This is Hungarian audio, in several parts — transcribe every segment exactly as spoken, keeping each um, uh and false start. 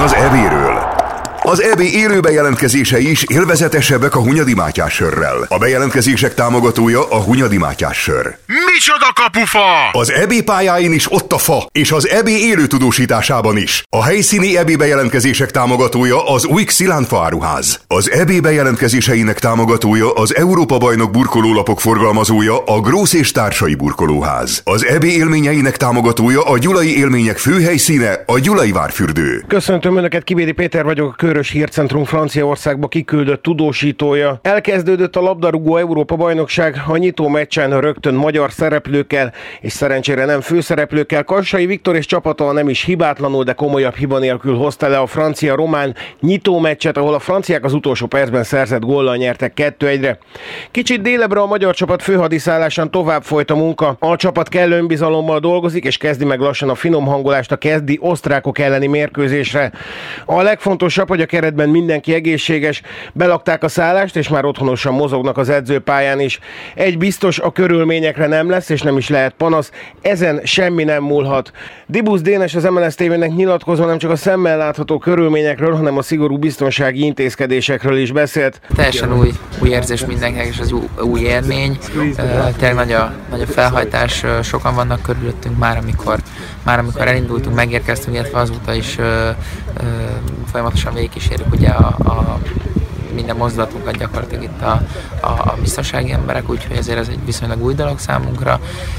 az é béről. Az é bé élő bejelentkezései is élvezetesebbek a Hunyadi Mátyás sörrel. A bejelentkezések támogatója a Hunyadi Mátyás sör. Micsoda kapufa! Az é bé pályáin is ott a fa, és az é bé élő tudósításában is. A helyszíni é bé bejelentkezések támogatója az új Xilánfa áruház. Az é bé bejelentkezéseinek támogatója az Európa-bajnok burkolólapok forgalmazója a Grósz és Társai Burkolóház. Az é bé élményeinek támogatója a Gyulai Élmények főhelyszíne, a Gyulai Várfürdő. Köszöntöm Önöket, Kibédi Péter vagyok, a Körös Hírcentrum Franciaországba kiküldött tudósítója. Elkezdődött a labdarúgó Európa-bajnokság, a nyitó meccsen rögtön magyar szereplőkkel, és szerencsére nem főszereplőkkel. Kassai Viktor és csapata nem is hibátlanul, de komolyabb hiba nélkül hozta le a francia-román nyitó meccset, ahol a franciák az utolsó percben szerzett góllal nyertek kettő egyre. Kicsit délebbre a magyar csapat főhadiszállásán tovább folyt a munka. A csapat kellő önbizalommal dolgozik, és kezdi meg lassan a finom hangolást a kezdi osztrákok elleni mérkőzésre. A legfontosabb, hogy a keretben mindenki egészséges, belakták a szállást, és már otthonosan mozognak az edzőpályán is. Egy biztos, a körülményekre nem lesz, és nem is lehet panasz, ezen semmi nem múlhat. Dibusz Dénes az em el es té vének nyilatkozva nem csak a szemmel látható körülményekről, hanem a szigorú biztonsági intézkedésekről is beszélt. Teljesen új, új érzés mindenkinek, és az új, új élmény. Tényleg nagy a, nagy a felhajtás, sokan vannak körülöttünk már, amikor, már amikor elindultunk, megérkeztünk, illetve azóta is ö, ö, folyamatosan végigkísérjük ugye a, a minden mozdulatunkat gyakorlatilag itt a, a, a biztonsági emberek, úgyhogy ezért ez egy viszonylag új dolog számunkra,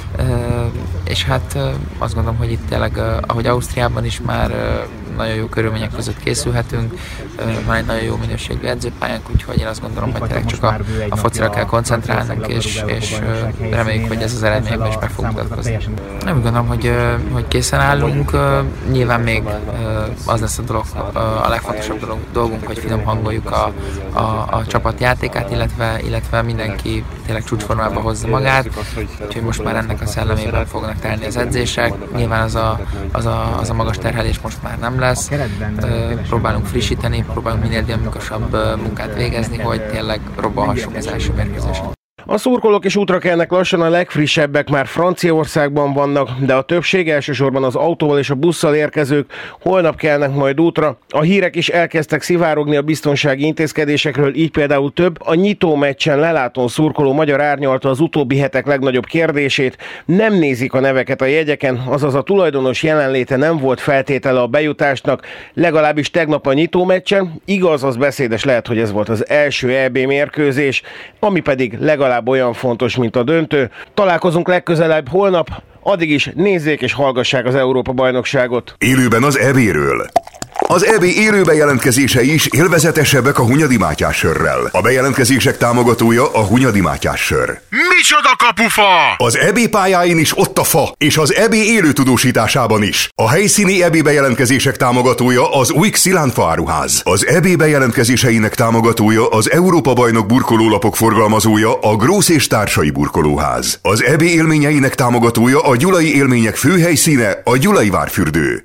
és hát azt gondolom, hogy itt tényleg, ahogy Ausztriában is már nagyon jó körülmények között készülhetünk, van egy nagyon jó minőségű edzőpályánk, úgyhogy én azt gondolom, hogy tényleg csak a, a focira kell koncentrálnunk, és, és reméljük, hogy ez az eredményben is meg fog mutatkozni. Nem gondolom, hogy, hogy készen állunk, nyilván még az lesz a dolog, a legfontosabb dolog, dolgunk, hogy finom hangoljuk a, a, a csapat játékát, illetve, illetve mindenki tényleg csúcsformába hozza magát, úgyhogy most már ennek a szellemében fognak telni az edzések. Nyilván az a, az a, az a magas terhelés most már nem lesz. Próbálunk frissíteni, próbálunk minél dinamikusabb munkát végezni, hogy tényleg robbanhassunk az első mérkőzésen. A szurkolók is útra kelnek lassan, a legfrissebbek már Franciaországban vannak, de a többség, elsősorban az autóval és a busszal érkezők holnap kelnek majd útra. A hírek is elkezdtek szivárogni a biztonsági intézkedésekről, így például több a nyitó meccsen lelátón szurkoló magyar árnyalta az utóbbi hetek legnagyobb kérdését. Nem nézik a neveket a jegyeken, azaz a tulajdonos jelenléte nem volt feltétele a bejutásnak, legalábbis tegnap a nyitó meccsen. Igaz, az beszédes lehet, hogy ez volt az első é bé mérkőzés, ami pedig legalább olyan fontos, mint a döntő. Találkozunk legközelebb holnap, addig is nézzék és hallgassák az Európa-bajnokságot. Élőben az é béről. Az é bé élő bejelentkezései is élvezetesebbek a Hunyadi Mátyás sörrel. A bejelentkezések támogatója a Hunyadi Mátyás sör. Micsoda kapufa! Az é bé pályáin is ott a fa, és az é bé élő tudósításában is. A helyszíni é bé bejelentkezések támogatója az új Xilánfa áruház. Az é bé bejelentkezéseinek támogatója az Európa-bajnok burkolólapok forgalmazója, a Grósz és Társai Burkolóház. Az é bé élményeinek támogatója a Gyulai Élmények főhelyszíne, a Gyulai Várfürdő.